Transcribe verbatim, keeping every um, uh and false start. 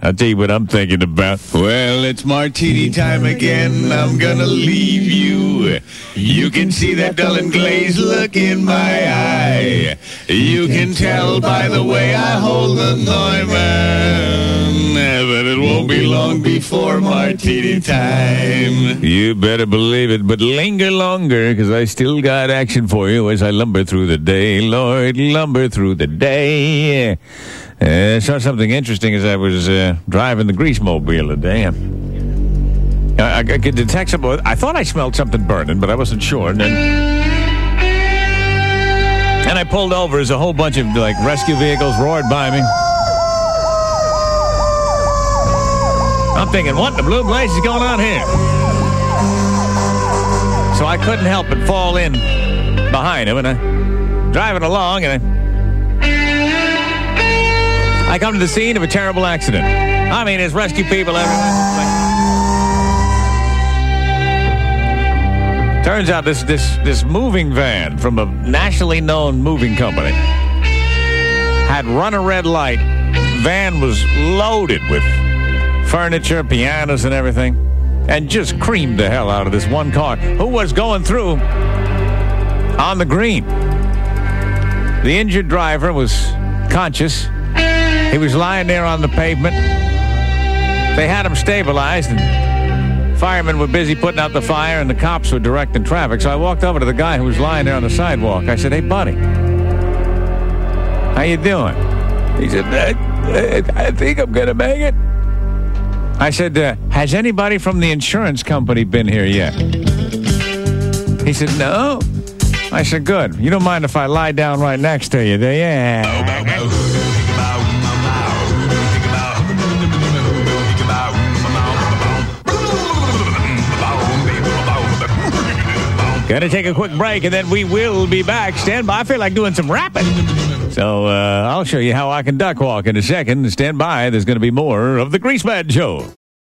I'll tell you what I'm thinking about. Well, it's martini time again. I'm gonna leave you. You can see that dull and glazed look in my eye. You can tell by the way I hold the Neumann that it won't be long before martini time. You better believe it, but linger longer, because I still got action for you as I lumber through the day. Lord, lumber through the day. I uh, saw something interesting as I was uh, driving the grease mobile today. I, I, I could detect some. I thought I smelled something burning, but I wasn't sure. And then, and I pulled over as a whole bunch of like rescue vehicles roared by me. I'm thinking, what in the blue blaze is going on here? So I couldn't help but fall in behind him, and I driving along, and I. I come to the scene of a terrible accident. I mean, there's rescue people everywhere. Turns out this this this moving van from a nationally known moving company had run a red light. Van was loaded with furniture, pianos, and everything, and just creamed the hell out of this one car who was going through on the green. The injured driver was conscious. He was lying there on the pavement. They had him stabilized, and firemen were busy putting out the fire, and the cops were directing traffic. So I walked over to the guy who was lying there on the sidewalk. I said, "Hey, buddy, how you doing?" He said, I, I think I'm going to make it. I said, uh, has anybody from the insurance company been here yet? He said, no. I said, good. You don't mind if I lie down right next to you, do you? Yeah. Gonna take a quick break, and then we will be back. Stand by. I feel like doing some rapping. So uh, I'll show you how I can duck walk in a second. Stand by. There's going to be more of the Greaseman Show.